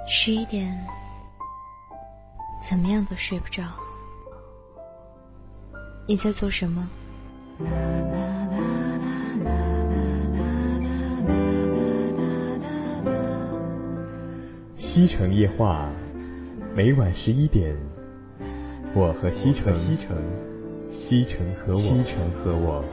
11点，怎么样都睡不着。你在做什么？ 西城夜话，每晚11点，我和西城，西城和我。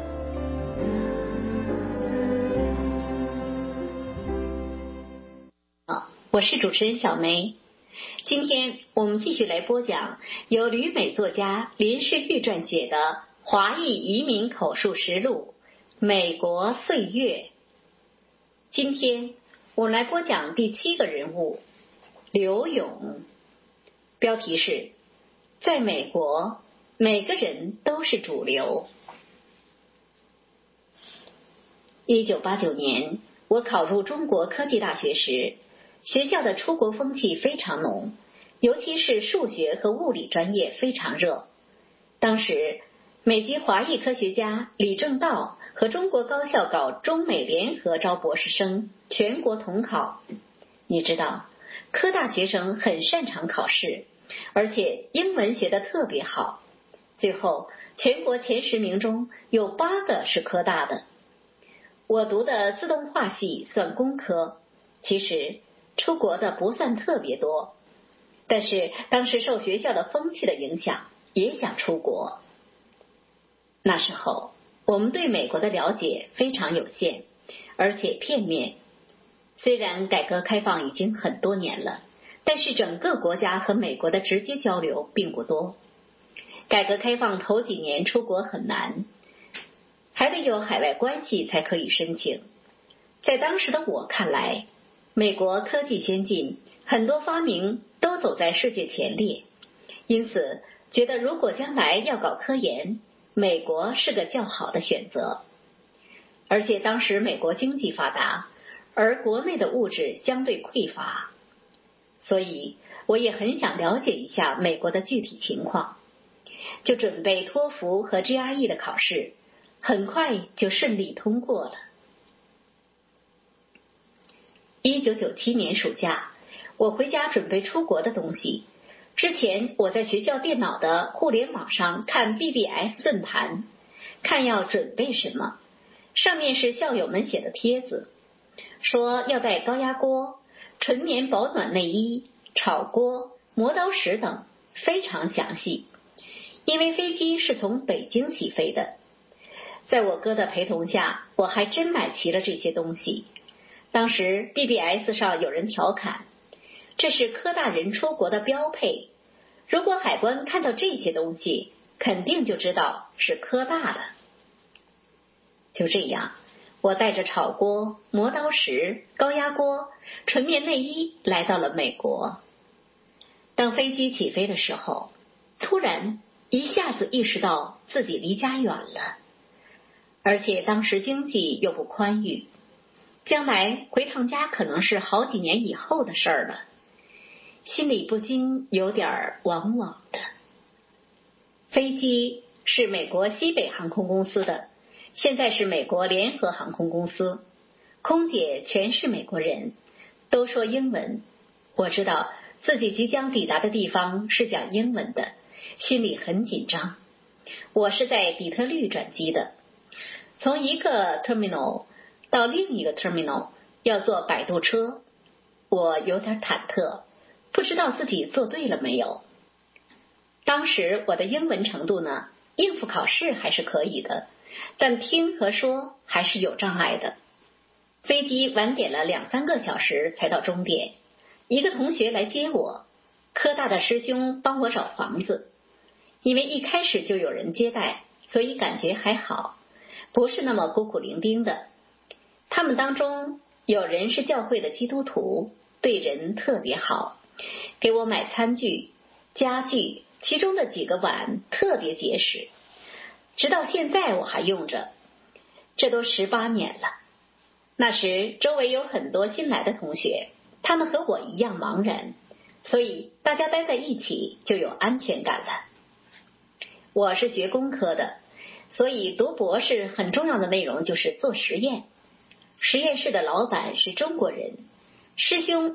我是主持人小梅，今天我们继续来播讲由旅美作家林世玉撰写的《华裔移民口述实录：美国岁月》。今天我们来播讲第7个人物刘勇，标题是在美国，每个人都是主流。1989年，我考入中国科技大学时，学校的出国风气非常浓，尤其是数学和物理专业非常热。当时，美籍华裔科学家李政道和中国高校搞中美联合招博士生，全国统考。你知道，科大学生很擅长考试，而且英文学得特别好。最后，全国前10名中有8个是科大的。我读的自动化系算工科，其实出国的不算特别多，但是当时受学校的风气的影响，也想出国。那时候我们对美国的了解非常有限，而且片面。虽然改革开放已经很多年了，但是整个国家和美国的直接交流并不多。改革开放头几年出国很难，还得有海外关系才可以申请。在当时的我看来，美国科技先进，很多发明都走在世界前列，因此觉得如果将来要搞科研，美国是个较好的选择。而且当时美国经济发达，而国内的物质相对匮乏，所以我也很想了解一下美国的具体情况，就准备托福和 GRE 的考试，很快就顺利通过了。1997年暑假，我回家准备出国的东西。之前我在学校电脑的互联网上看 BBS 论坛，看要准备什么。上面是校友们写的帖子，说要带高压锅、纯棉保暖内衣、炒锅、磨刀石等，非常详细。因为飞机是从北京起飞的，在我哥的陪同下，我还真买齐了这些东西。当时 BBS 上有人调侃，这是科大人出国的标配，如果海关看到这些东西，肯定就知道是科大的。就这样，我带着炒锅、磨刀石、高压锅、纯棉内衣来到了美国。当飞机起飞的时候，突然一下子意识到自己离家远了，而且当时经济又不宽裕，将来回趟家可能是好几年以后的事儿了，心里不禁有点惘惘的。飞机是美国西北航空公司的，现在是美国联合航空公司，空姐全是美国人，都说英文。我知道自己即将抵达的地方是讲英文的，心里很紧张。我是在底特律转机的，从一个 terminal 到另一个 terminal 要坐摆渡车，我有点忐忑，不知道自己做对了没有。当时我的英文程度呢，应付考试还是可以的，但听和说还是有障碍的。飞机晚点了2-3个小时才到终点，一个同学来接我，科大的师兄帮我找房子。因为一开始就有人接待，所以感觉还好，不是那么孤苦伶仃的。他们当中有人是教会的基督徒，对人特别好，给我买餐具、家具，其中的几个碗特别结实，直到现在我还用着，这都18年了。那时周围有很多新来的同学，他们和我一样茫然，所以大家待在一起就有安全感了。我是学工科的，所以读博士很重要的内容就是做实验。实验室的老板是中国人，师兄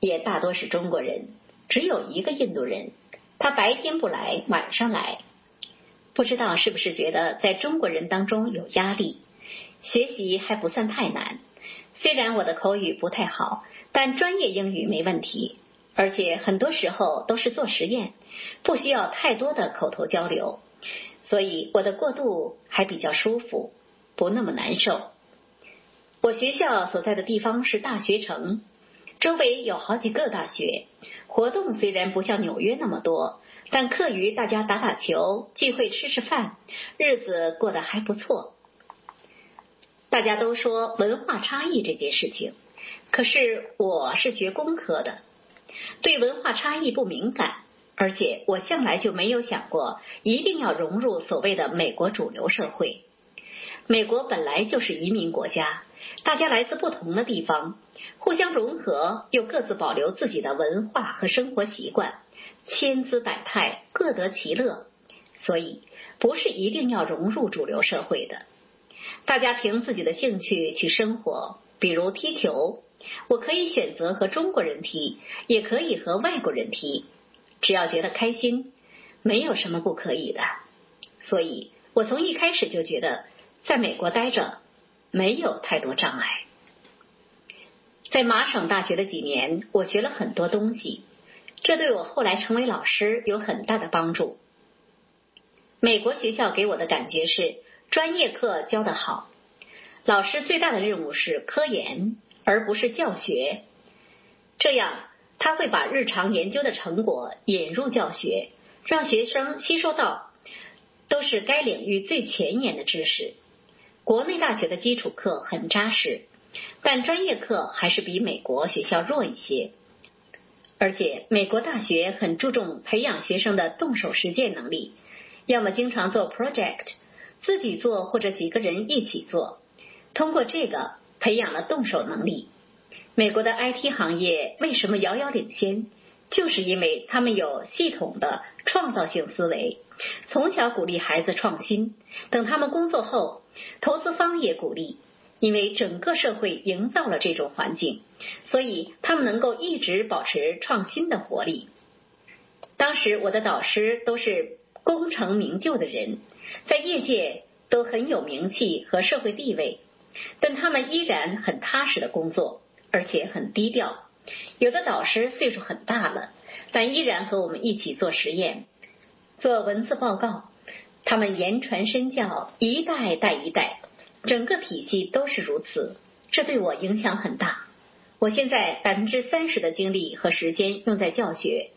也大多是中国人，只有一个印度人，他白天不来，晚上来。不知道是不是觉得在中国人当中有压力，学习还不算太难。虽然我的口语不太好，但专业英语没问题，而且很多时候都是做实验，不需要太多的口头交流，所以我的过渡还比较舒服，不那么难受。我学校所在的地方是大学城，周围有好几个大学，活动虽然不像纽约那么多，但课余大家打打球，聚会吃吃饭，日子过得还不错。大家都说文化差异这件事情，可是我是学工科的，对文化差异不敏感，而且我向来就没有想过一定要融入所谓的美国主流社会。美国本来就是移民国家，大家来自不同的地方，互相融合，又各自保留自己的文化和生活习惯，千姿百态，各得其乐，所以不是一定要融入主流社会的。大家凭自己的兴趣去生活，比如踢球，我可以选择和中国人踢，也可以和外国人踢，只要觉得开心，没有什么不可以的。所以我从一开始就觉得在美国待着没有太多障碍。在麻省大学的几年，我学了很多东西，这对我后来成为老师有很大的帮助。美国学校给我的感觉是专业课教得好，老师最大的任务是科研，而不是教学。这样他会把日常研究的成果引入教学，让学生吸收到都是该领域最前沿的知识。国内大学的基础课很扎实，但专业课还是比美国学校弱一些。而且美国大学很注重培养学生的动手实践能力，要么经常做 project， 自己做或者几个人一起做，通过这个培养了动手能力。美国的 IT 行业为什么遥遥领先？就是因为他们有系统的创造性思维，从小鼓励孩子创新，等他们工作后，投资方也鼓励，因为整个社会营造了这种环境，所以他们能够一直保持创新的活力。当时我的导师都是功成名就的人，在业界都很有名气和社会地位，但他们依然很踏实的工作，而且很低调。有的导师岁数很大了，但依然和我们一起做实验，做文字报告。他们言传身教，一代带一代，整个体系都是如此，这对我影响很大。我现在30%的精力和时间用在教学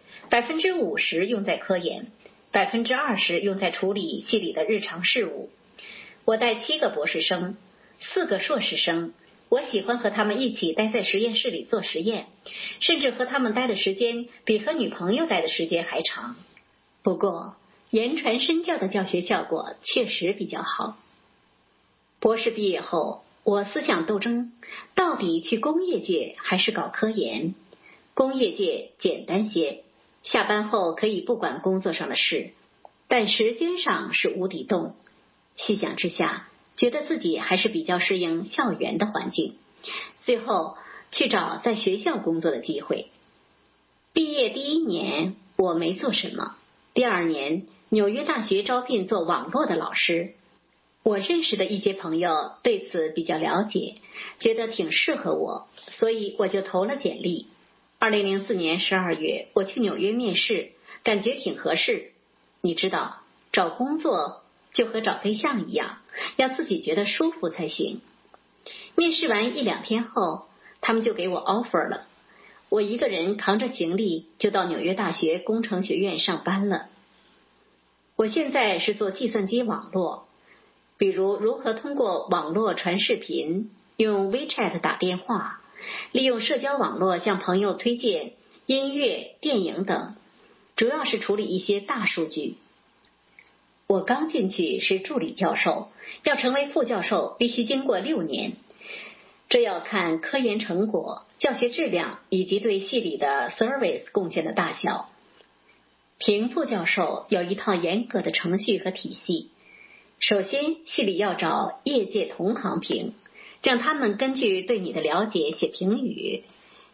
，50%用在科研，20%用在处理系里的日常事务。我带7个博士生，4个硕士生，我喜欢和他们一起待在实验室里做实验，甚至和他们待的时间比和女朋友待的时间还长。不过言传身教的教学效果确实比较好。博士毕业后，我思想斗争，到底去工业界还是搞科研？工业界简单些，下班后可以不管工作上的事，但时间上是无底洞。细想之下，觉得自己还是比较适应校园的环境，最后去找在学校工作的机会。毕业第1年我没做什么，第2年纽约大学招聘做网络的老师，我认识的一些朋友对此比较了解，觉得挺适合我，所以我就投了简历。2004年12月我去纽约面试，感觉挺合适。你知道，找工作就和找对象一样，要自己觉得舒服才行。面试完1-2天后，他们就给我 offer 了，我一个人扛着行李就到纽约大学工程学院上班了。我现在是做计算机网络，比如如何通过网络传视频，用 WeChat 打电话，利用社交网络向朋友推荐音乐、电影等，主要是处理一些大数据。我刚进去是助理教授，要成为副教授必须经过6年，这要看科研成果、教学质量以及对系里的 service 贡献的大小。评副教授有一套严格的程序和体系，首先系里要找业界同行评，让他们根据对你的了解写评语，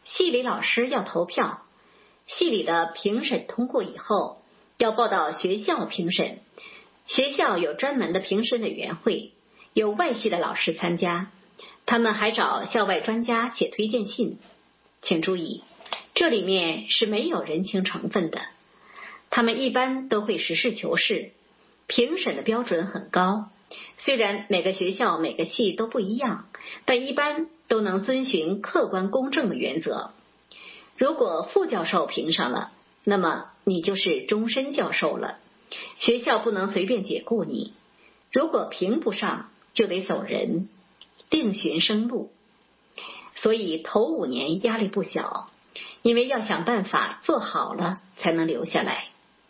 系里老师要投票，系里的评审通过以后，要报到学校评审。学校有专门的评审委员会，有外系的老师参加，他们还找校外专家写推荐信。请注意，这里面是没有人情成分的。他们一般都会实事求是，评审的标准很高。虽然每个学校每个系都不一样，但一般都能遵循客观公正的原则。如果副教授评上了，那么你就是终身教授了，学校不能随便解雇你。如果评不上，就得走人，另寻生路。所以头5年压力不小，因为要想办法做好了才能留下来。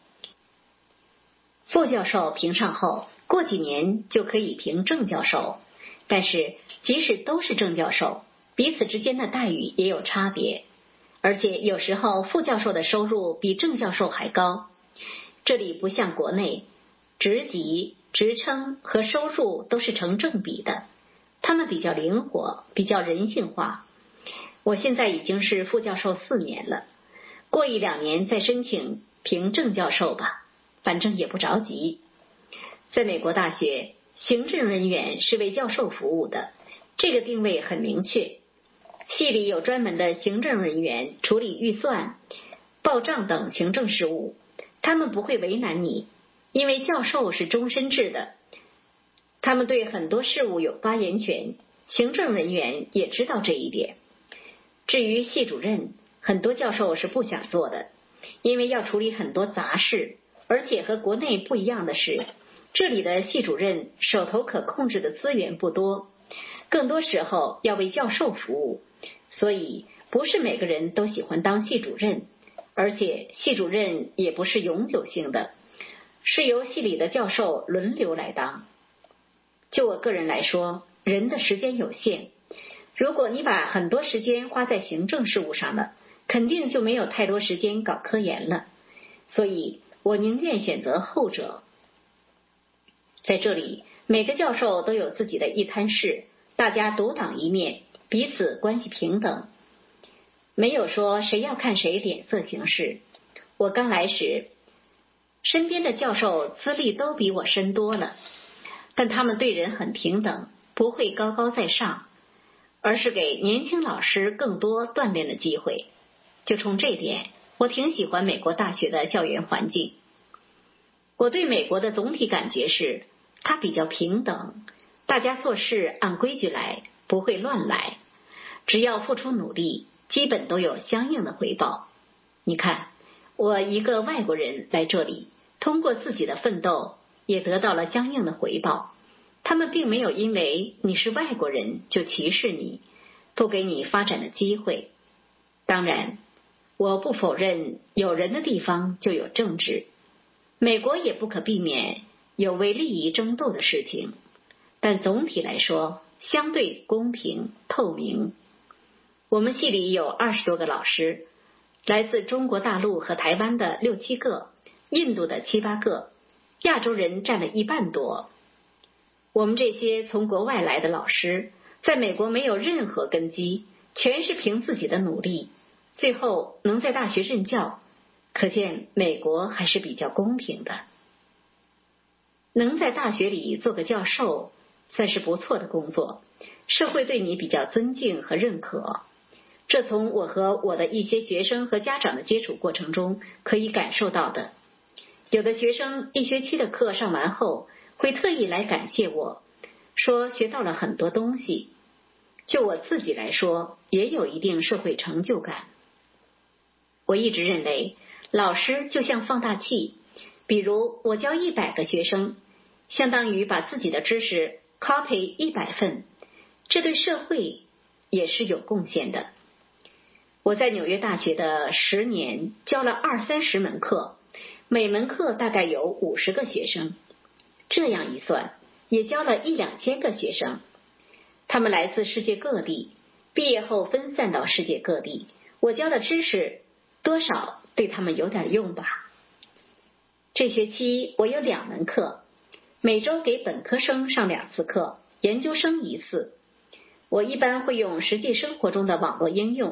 副教授评上后，过几年就可以评正教授，但是即使都是正教授，彼此之间的待遇也有差别，而且有时候副教授的收入比正教授还高。这里不像国内，职级、职称和收入都是成正比的，他们比较灵活，比较人性化。我现在已经是副教授4年了，过1-2年再申请评正教授吧，反正也不着急。在美国大学，行政人员是为教授服务的，这个定位很明确。系里有专门的行政人员处理预算、报账等行政事务，他们不会为难你，因为教授是终身制的，他们对很多事务有发言权，行政人员也知道这一点。至于系主任，很多教授是不想做的，因为要处理很多杂事，而且和国内不一样的是，这里的系主任手头可控制的资源不多，更多时候要为教授服务，所以不是每个人都喜欢当系主任，而且系主任也不是永久性的，是由系里的教授轮流来当。就我个人来说，人的时间有限，如果你把很多时间花在行政事务上了，肯定就没有太多时间搞科研了，所以我宁愿选择后者。在这里，每个教授都有自己的一摊事，大家独当一面，彼此关系平等，没有说谁要看谁脸色行事。我刚来时，身边的教授资历都比我深多了，但他们对人很平等，不会高高在上，而是给年轻老师更多锻炼的机会。就冲这点，我挺喜欢美国大学的校园环境。我对美国的总体感觉是，它比较平等，大家做事按规矩来，不会乱来，只要付出努力，基本都有相应的回报。你看，我一个外国人来这里，通过自己的奋斗，也得到了相应的回报。他们并没有因为你是外国人就歧视你，不给你发展的机会。当然，我不否认有人的地方就有政治，美国也不可避免有为利益争斗的事情，但总体来说相对公平透明。我们系里有20多个老师，来自中国大陆和台湾的6、7个，印度的7、8个，亚洲人占了1半多。我们这些从国外来的老师，在美国没有任何根基，全是凭自己的努力，最后能在大学任教，可见美国还是比较公平的。能在大学里做个教授，算是不错的工作，社会对你比较尊敬和认可。这从我和我的一些学生和家长的接触过程中可以感受到的。有的学生1学期的课上完后，会特意来感谢我，说学到了很多东西。就我自己来说，也有一定社会成就感。我一直认为，老师就像放大器，比如我教100个学生，相当于把自己的知识 copy 100份，这对社会也是有贡献的。我在纽约大学的10年教了20-30门课，每门课大概有50个学生，这样一算，也教了1-2千个学生。他们来自世界各地，毕业后分散到世界各地，我教的知识多少对他们有点用吧。这学期我有2门课，每周给本科生上2次课，研究生1次。我一般会用实际生活中的网络应用，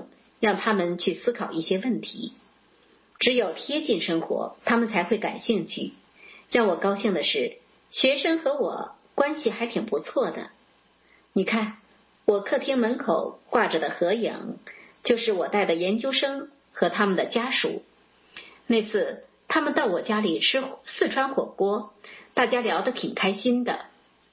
让他们去思考一些问题。只有贴近生活，他们才会感兴趣。让我高兴的是，学生和我关系还挺不错的。你看，我客厅门口挂着的合影，就是我带的研究生和他们的家属。那次他们到我家里吃四川火锅，大家聊得挺开心的。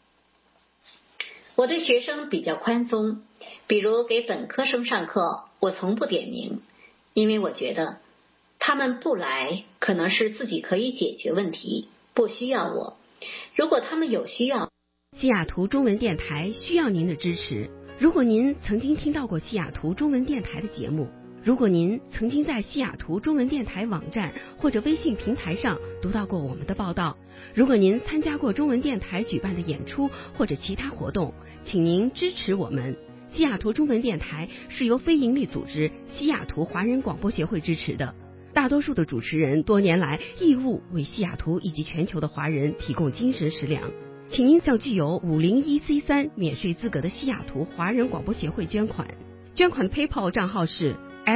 我对学生比较宽松，比如给本科生上课，我从不点名，因为我觉得他们不来可能是自己可以解决问题，不需要我。如果他们有需要， 西雅图中文电台需要您的支持。如果您曾经听到过西雅图中文电台的节目，如果您曾经在西雅图中文电台网站或者微信平台上读到过我们的报道，如果您参加过中文电台举办的演出或者其他活动，请您支持我们。西雅图中文电台是由非营利组织西雅图华人广播协会支持的，大多数的主持人多年来义务为西雅图以及全球的华人提供精神食粮。请您向具有501C3免税资格的西雅图华人广播协会捐款。捐款的 PayPal 账号是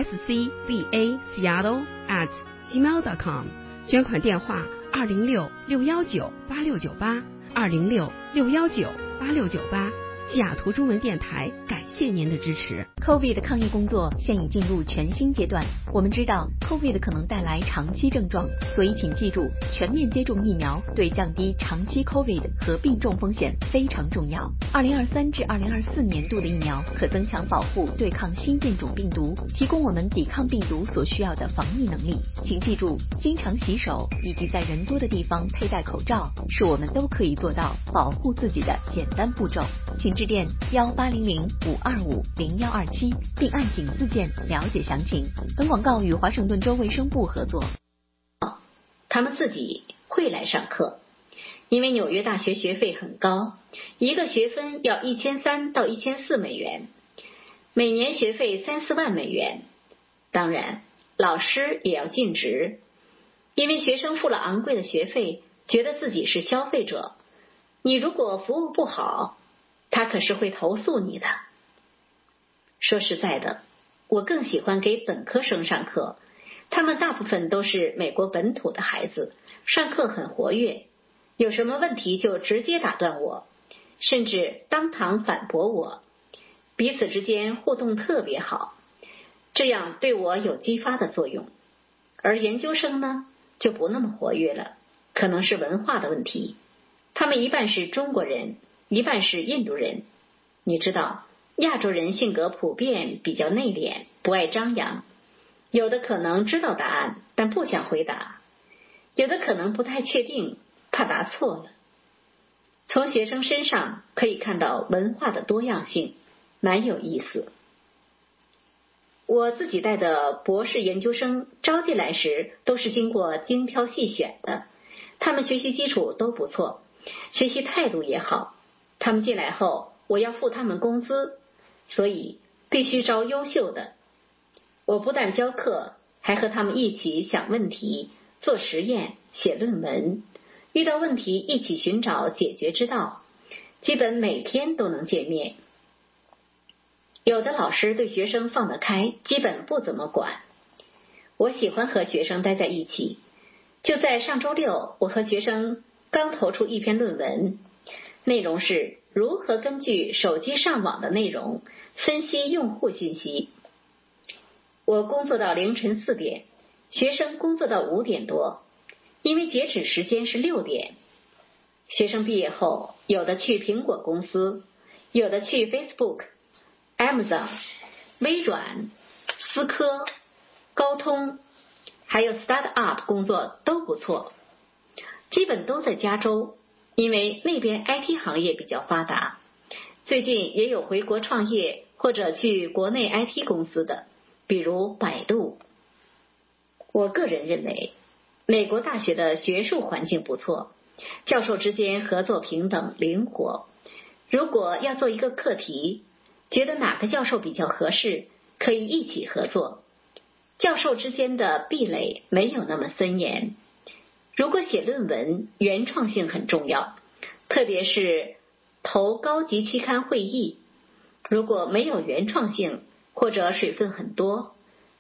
scbaseattle@gmail.com， 捐款电话206-619-8698 206-619-8698。西雅图中文电台感谢您的支持。 COVID 的抗疫工作现已进入全新阶段，我们知道 COVID 可能带来长期症状，所以请记住，全面接种疫苗对降低长期 COVID 和病重风险非常重要。2023至2024年度的疫苗可增强保护，对抗新变种病毒，提供我们抵抗病毒所需要的防疫能力。请记住，经常洗手以及在人多的地方佩戴口罩，是我们都可以做到保护自己的简单步骤。请致电1800-525-0127，并按井字键了解详情。本广告与华盛顿州卫生部合作。 他们自己会来上课，因为纽约大学学费很高，一个学分要1300到1400美元，每年学费3-4万美元。当然，老师也要尽职，因为学生付了昂贵的学费，觉得自己是消费者。你如果服务不好，他可是会投诉你的。说实在的，我更喜欢给本科生上课，他们大部分都是美国本土的孩子，上课很活跃，有什么问题就直接打断我，甚至当堂反驳我，彼此之间互动特别好，这样对我有激发的作用。而研究生呢，就不那么活跃了，可能是文化的问题，他们一半是中国人，一半是印度人。你知道，亚洲人性格普遍比较内敛，不爱张扬，有的可能知道答案，但不想回答，有的可能不太确定，怕答错了。从学生身上可以看到文化的多样性，蛮有意思。我自己带的博士研究生招进来时都是经过精挑细选的，他们学习基础都不错，学习态度也好。他们进来后，我要付他们工资，所以必须招优秀的。我不但教课，还和他们一起想问题、做实验、写论文，遇到问题一起寻找解决之道，基本每天都能见面。有的老师对学生放得开，基本不怎么管。我喜欢和学生待在一起。就在上周六，我和学生刚投出一篇论文，内容是如何根据手机上网的内容分析用户信息。我工作到凌晨4点，学生工作到5点多，因为截止时间是6点。学生毕业后，有的去苹果公司，有的去 Facebook、Amazon、微软、思科、高通，还有 Startup 工作都不错，基本都在加州，因为那边 IT 行业比较发达。最近也有回国创业或者去国内 IT 公司的，比如百度。我个人认为，美国大学的学术环境不错，教授之间合作平等灵活。如果要做一个课题，觉得哪个教授比较合适，可以一起合作。教授之间的壁垒没有那么森严。如果写论文，原创性很重要，特别是投高级期刊会议，如果没有原创性或者水分很多，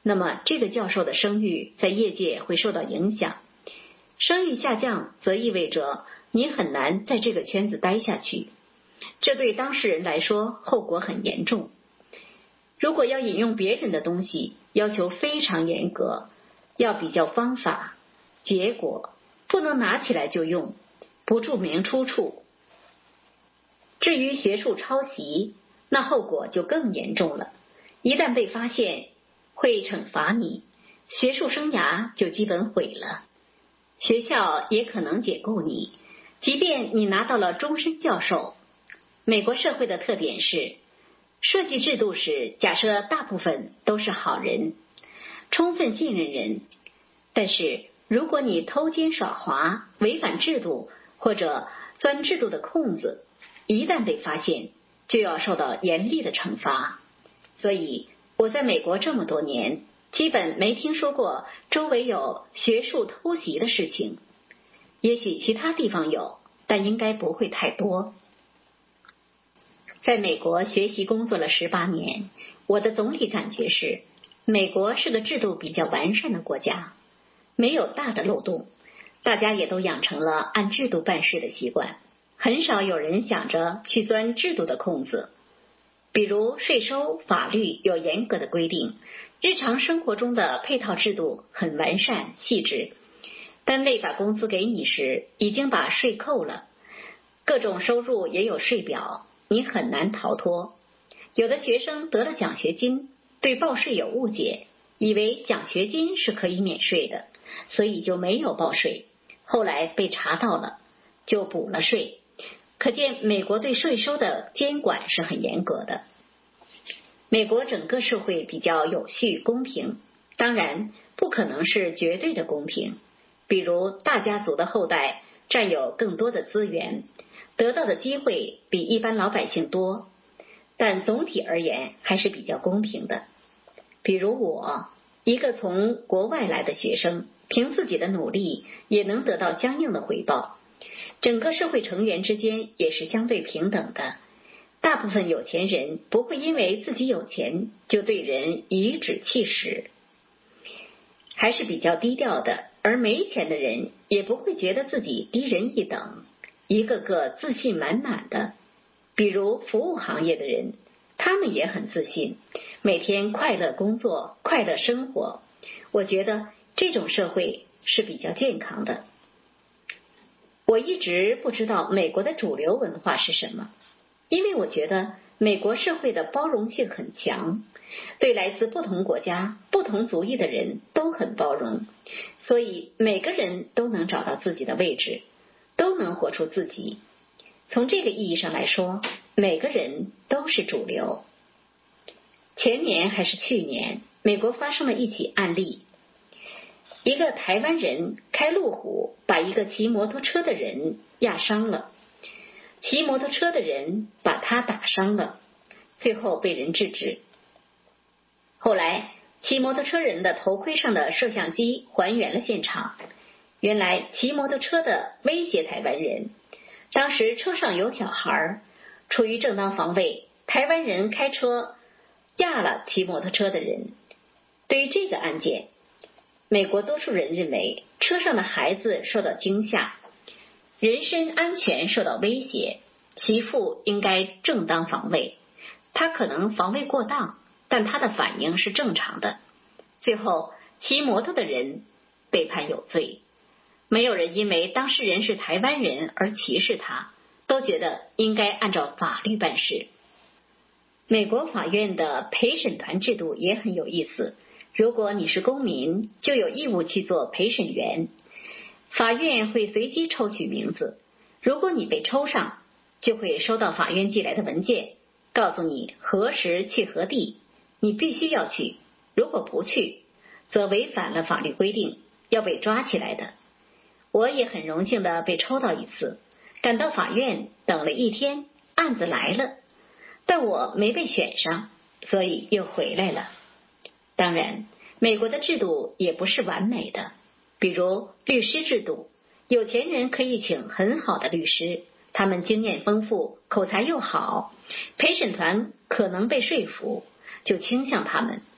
那么这个教授的声誉在业界会受到影响。声誉下降则意味着你很难在这个圈子待下去，这对当事人来说后果很严重。如果要引用别人的东西，要求非常严格，要比较方法，结果不能拿起来就用，不注明出处。至于学术抄袭，那后果就更严重了，一旦被发现，会惩罚你，学术生涯就基本毁了。学校也可能解雇你，即便你拿到了终身教授。美国社会的特点是，设计制度时假设大部分都是好人，充分信任人，但是如果你偷奸耍滑，违反制度或者钻制度的空子，一旦被发现，就要受到严厉的惩罚。所以我在美国这么多年，基本没听说过周围有学术偷袭的事情。也许其他地方有，但应该不会太多。在美国学习工作了18年，我的总体感觉是，美国是个制度比较完善的国家，没有大的漏洞，大家也都养成了按制度办事的习惯，很少有人想着去钻制度的空子。比如税收法律有严格的规定，日常生活中的配套制度很完善细致，单位把工资给你时已经把税扣了，各种收入也有税表，你很难逃脱。有的学生得了奖学金，对报税有误解，以为奖学金是可以免税的，所以就没有报税，后来被查到了，就补了税。可见美国对税收的监管是很严格的。美国整个社会比较有序公平，当然不可能是绝对的公平，比如大家族的后代占有更多的资源，得到的机会比一般老百姓多，但总体而言还是比较公平的。比如我，一个从国外来的学生，凭自己的努力也能得到相应的回报，整个社会成员之间也是相对平等的。大部分有钱人不会因为自己有钱就对人颐指气使，还是比较低调的，而没钱的人也不会觉得自己低人一等，一个个自信满满的。比如服务行业的人，他们也很自信，每天快乐工作，快乐生活。我觉得这种社会是比较健康的。我一直不知道美国的主流文化是什么，因为我觉得美国社会的包容性很强，对来自不同国家、不同族裔的人都很包容，所以每个人都能找到自己的位置，都能活出自己。从这个意义上来说，每个人都是主流。前年还是去年，美国发生了一起案例，一个台湾人开路虎把一个骑摩托车的人压伤了，骑摩托车的人把他打伤了，最后被人制止。后来骑摩托车人的头盔上的摄像机还原了现场，原来骑摩托车的威胁台湾人，当时车上有小孩，出于正当防卫，台湾人开车压了骑摩托车的人。对于这个案件，美国多数人认为车上的孩子受到惊吓，人身安全受到威胁，其父应该正当防卫，他可能防卫过当，但他的反应是正常的。最后骑摩托的人被判有罪，没有人因为当事人是台湾人而歧视他，都觉得应该按照法律办事。美国法院的陪审团制度也很有意思，如果你是公民，就有义务去做陪审员，法院会随机抽取名字，如果你被抽上，就会收到法院寄来的文件，告诉你何时去何地，你必须要去，如果不去，则违反了法律规定，要被抓起来的。我也很荣幸的被抽到一次，赶到法院等了1天，案子来了，但我没被选上，所以又回来了。当然，美国的制度也不是完美的，比如律师制度，有钱人可以请很好的律师，他们经验丰富，口才又好，陪审团可能被说服，就倾向他们。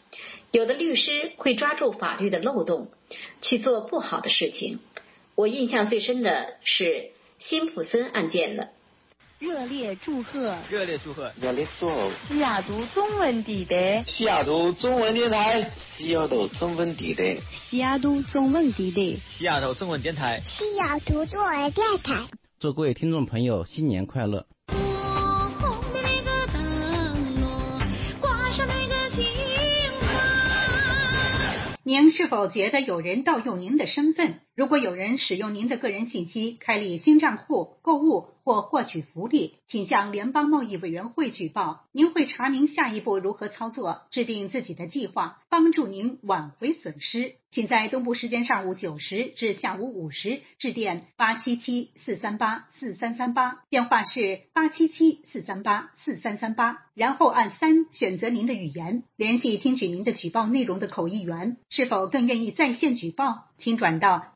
有的律师会抓住法律的漏洞去做不好的事情。我印象最深的是辛普森案件了。 热烈祝贺！ 热烈祝贺！ 热烈祝贺！ 西雅图中文地带， 西雅图中文电台，西雅图中文地带， 西雅图中文地带， 西雅图中文电台， 西雅图中文电台。 祝各位听众朋友新年快乐！ 您是否觉得有人盗用您的身份？如果有人使用您的个人信息开立新账户、购物或获取福利，请向联邦贸易委员会举报。您会查明下一步如何操作，制定自己的计划，帮助您挽回损失。请在东部时间上午9时至下午5时致电877-438-4338，电话是877-438-4338，然后按3选择您的语言，联系听取您的举报内容的口译员。是否更愿意在线举报？请转到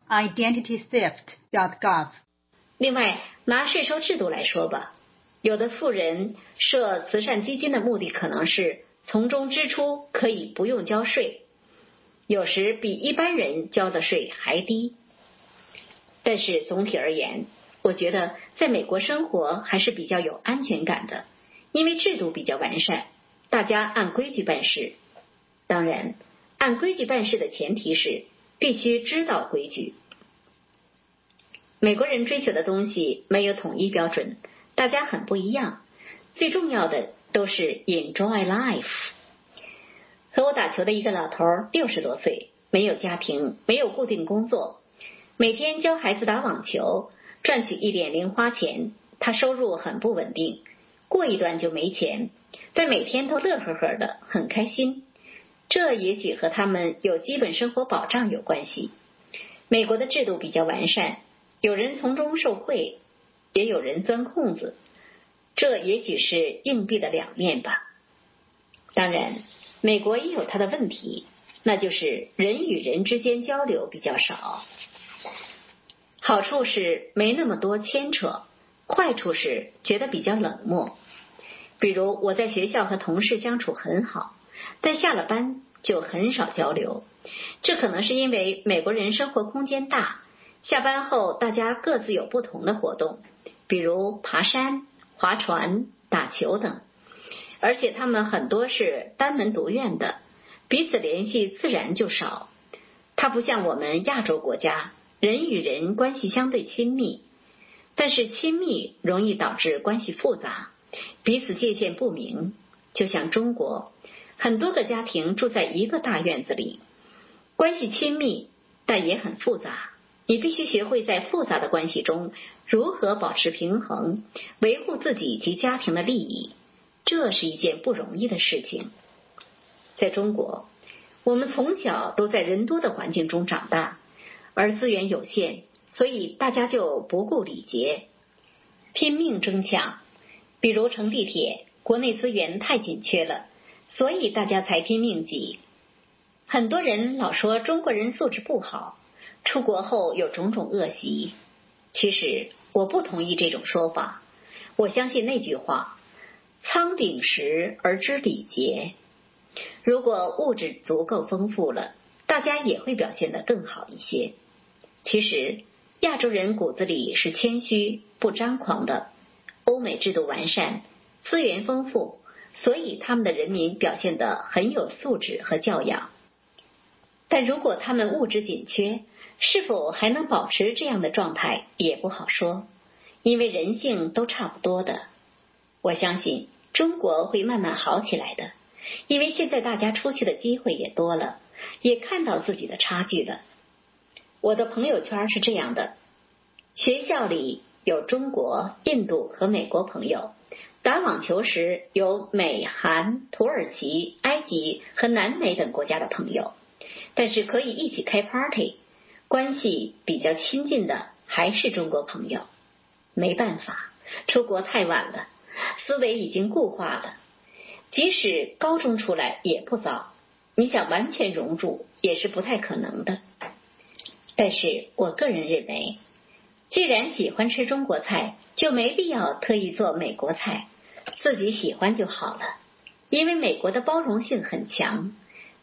identitytheft.gov。 另外，拿税收制度来说吧，有的富人设慈善基金的目的可能是从中支出可以不用交税，有时比一般人交的税还低。但是总体而言，我觉得在美国生活还是比较有安全感的，因为制度比较完善，大家按规矩办事。当然，按规矩办事的前提是必须知道规矩。美国人追求的东西没有统一标准，大家很不一样，最重要的都是 enjoy life。 和我打球的一个老头60多岁，没有家庭，没有固定工作，每天教孩子打网球，赚取一点零花钱，他收入很不稳定，过一段就没钱，但每天都乐呵呵的，很开心。这也许和他们有基本生活保障有关系。美国的制度比较完善，有人从中受贿，也有人钻空子，这也许是硬币的两面吧。当然，美国也有它的问题，那就是人与人之间交流比较少。好处是没那么多牵扯，坏处是觉得比较冷漠。比如我在学校和同事相处很好，但下了班就很少交流，这可能是因为美国人生活空间大，下班后大家各自有不同的活动，比如爬山、划船、打球等，而且他们很多是单门独院的，彼此联系自然就少。它不像我们亚洲国家，人与人关系相对亲密，但是亲密容易导致关系复杂，彼此界限不明。就像中国，很多个家庭住在一个大院子里，关系亲密，但也很复杂。你必须学会在复杂的关系中如何保持平衡，维护自己及家庭的利益，这是一件不容易的事情。在中国，我们从小都在人多的环境中长大，而资源有限，所以大家就不顾礼节，拼命争抢。比如乘地铁，国内资源太紧缺了，所以大家才拼命挤。很多人老说中国人素质不好，出国后有种种恶习。其实我不同意这种说法，我相信那句话，仓廪实而知礼节。如果物质足够丰富了，大家也会表现得更好一些。其实亚洲人骨子里是谦虚不张狂的，欧美制度完善，资源丰富，所以他们的人民表现得很有素质和教养。但如果他们物质紧缺，是否还能保持这样的状态也不好说，因为人性都差不多的。我相信中国会慢慢好起来的，因为现在大家出去的机会也多了，也看到自己的差距了。我的朋友圈是这样的，学校里有中国、印度和美国朋友，打网球时有美、韩、土耳其、埃及和南美等国家的朋友，但是可以一起开 party， 关系比较亲近的还是中国朋友。没办法，出国太晚了，思维已经固化了，即使高中出来也不早，你想完全融入也是不太可能的。但是我个人认为，既然喜欢吃中国菜，就没必要特意做美国菜，自己喜欢就好了。因为美国的包容性很强，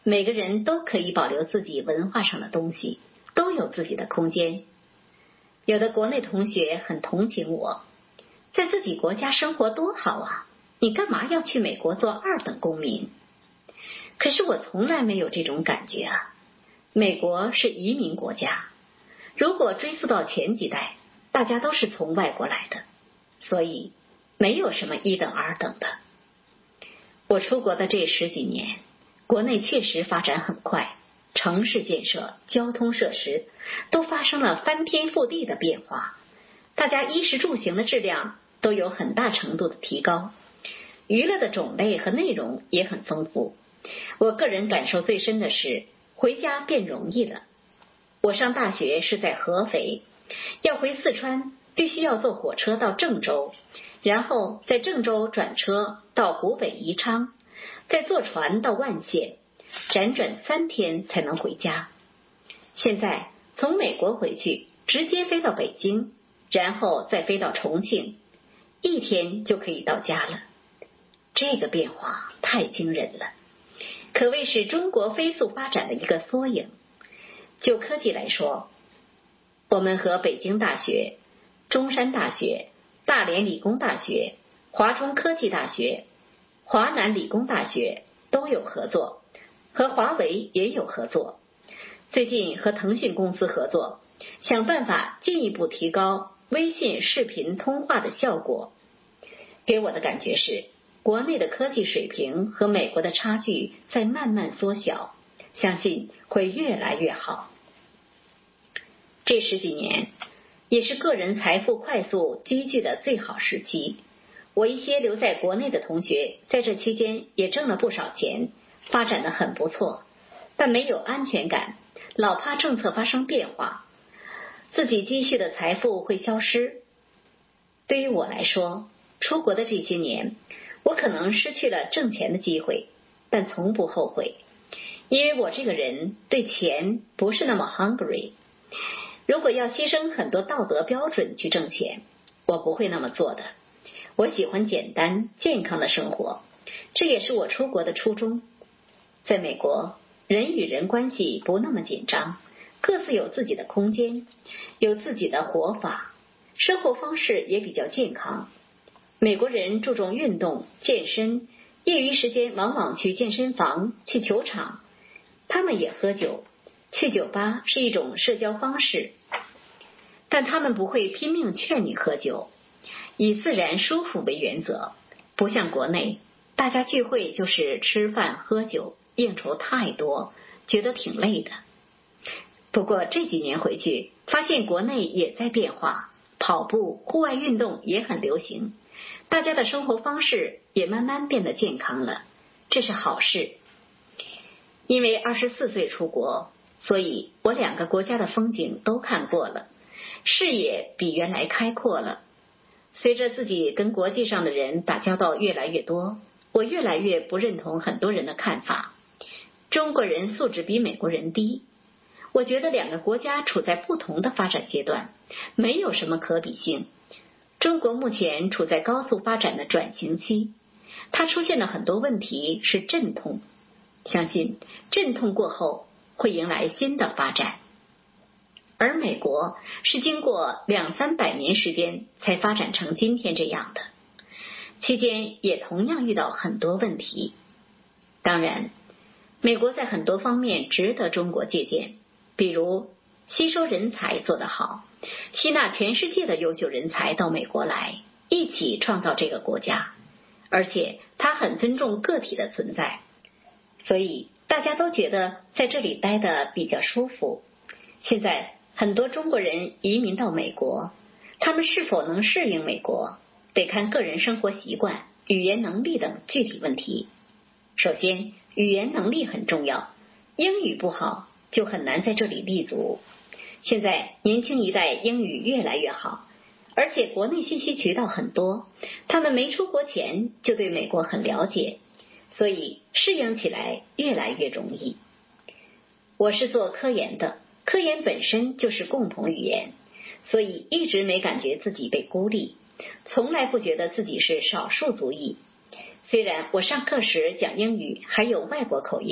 每个人都可以保留自己文化上的东西，都有自己的空间。有的国内同学很同情我，在自己国家生活多好啊，你干嘛要去美国做二等公民？可是我从来没有这种感觉啊。美国是移民国家，如果追溯到前几代，大家都是从外国来的，所以没有什么一等二等的。我出国的这10几年，国内确实发展很快，城市建设、交通设施都发生了翻天覆地的变化，大家衣食住行的质量都有很大程度的提高，娱乐的种类和内容也很丰富。我个人感受最深的是，回家变容易了。我上大学是在合肥，要回四川必须要坐火车到郑州，然后在郑州转车到湖北宜昌，再坐船到万县，辗转3天才能回家。现在从美国回去，直接飞到北京，然后再飞到重庆，1天就可以到家了。这个变化太惊人了，可谓是中国飞速发展的一个缩影。就科技来说，我们和北京大学、中山大学、大连理工大学、华中科技大学、华南理工大学都有合作，和华为也有合作。最近和腾讯公司合作，想办法进一步提高微信视频通话的效果。给我的感觉是，国内的科技水平和美国的差距在慢慢缩小，相信会越来越好。这10几年也是个人财富快速积聚的最好时期。我一些留在国内的同学在这期间也挣了不少钱，发展得很不错，但没有安全感，老怕政策发生变化，自己积蓄的财富会消失。对于我来说，出国的这些年，我可能失去了挣钱的机会，但从不后悔，因为我这个人对钱不是那么 hungry。如果要牺牲很多道德标准去挣钱，我不会那么做的。我喜欢简单健康的生活，这也是我出国的初衷。在美国，人与人关系不那么紧张，各自有自己的空间，有自己的活法，生活方式也比较健康。美国人注重运动、健身，业余时间往往去健身房、去球场，他们也喝酒，去酒吧是一种社交方式，但他们不会拼命劝你喝酒，以自然舒服为原则，不像国内，大家聚会就是吃饭喝酒，应酬太多，觉得挺累的。不过这几年回去，发现国内也在变化，跑步、户外运动也很流行，大家的生活方式也慢慢变得健康了，这是好事。因为24岁出国，所以我2个国家的风景都看过了，视野比原来开阔了。随着自己跟国际上的人打交道越来越多，我越来越不认同很多人的看法，中国人素质比美国人低。我觉得2个国家处在不同的发展阶段，没有什么可比性。中国目前处在高速发展的转型期，它出现了很多问题是阵痛，相信阵痛过后会迎来新的发展。而美国是经过200-300年时间才发展成今天这样的，期间也同样遇到很多问题。当然，美国在很多方面值得中国借鉴，比如吸收人才做得好，吸纳全世界的优秀人才到美国来，一起创造这个国家。而且他很尊重个体的存在，所以大家都觉得在这里待得比较舒服。现在很多中国人移民到美国，他们是否能适应美国，得看个人生活习惯、语言能力等具体问题。首先，语言能力很重要，英语不好就很难在这里立足。现在年轻一代英语越来越好，而且国内信息渠道很多，他们没出国前就对美国很了解，所以适应起来越来越容易。我是做科研的，科研本身就是共同语言，所以一直没感觉自己被孤立，从来不觉得自己是少数族裔。虽然我上课时讲英语还有外国口音，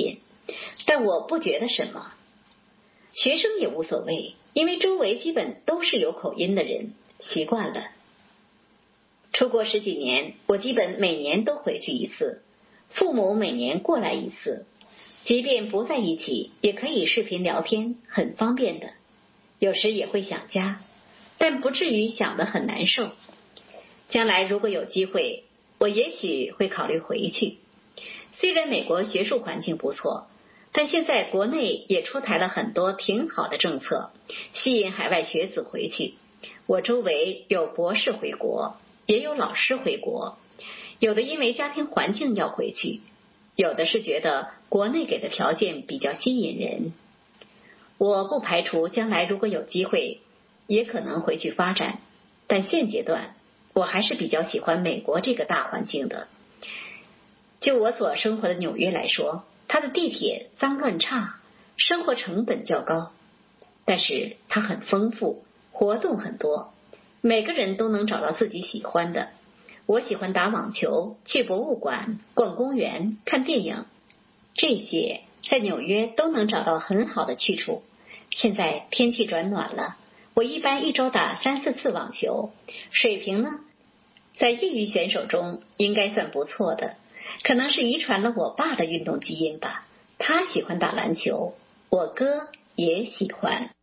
但我不觉得什么。学生也无所谓，因为周围基本都是有口音的人，习惯了。出国10几年，我基本每年都回去一次，父母每年过来一次，即便不在一起，也可以视频聊天，很方便的。有时也会想家，但不至于想得很难受。将来如果有机会，我也许会考虑回去。虽然美国学术环境不错，但现在国内也出台了很多挺好的政策，吸引海外学子回去。我周围有博士回国，也有老师回国，有的因为家庭环境要回去，有的是觉得国内给的条件比较吸引人。我不排除将来如果有机会，也可能回去发展，但现阶段我还是比较喜欢美国这个大环境的。就我所生活的纽约来说，它的地铁脏乱差，生活成本较高，但是它很丰富，活动很多，每个人都能找到自己喜欢的。我喜欢打网球，去博物馆，逛公园，看电影，这些在纽约都能找到很好的去处。现在天气转暖了，我一般一周打3、4次网球，水平呢，在业余选手中应该算不错的，可能是遗传了我爸的运动基因吧。他喜欢打篮球，我哥也喜欢。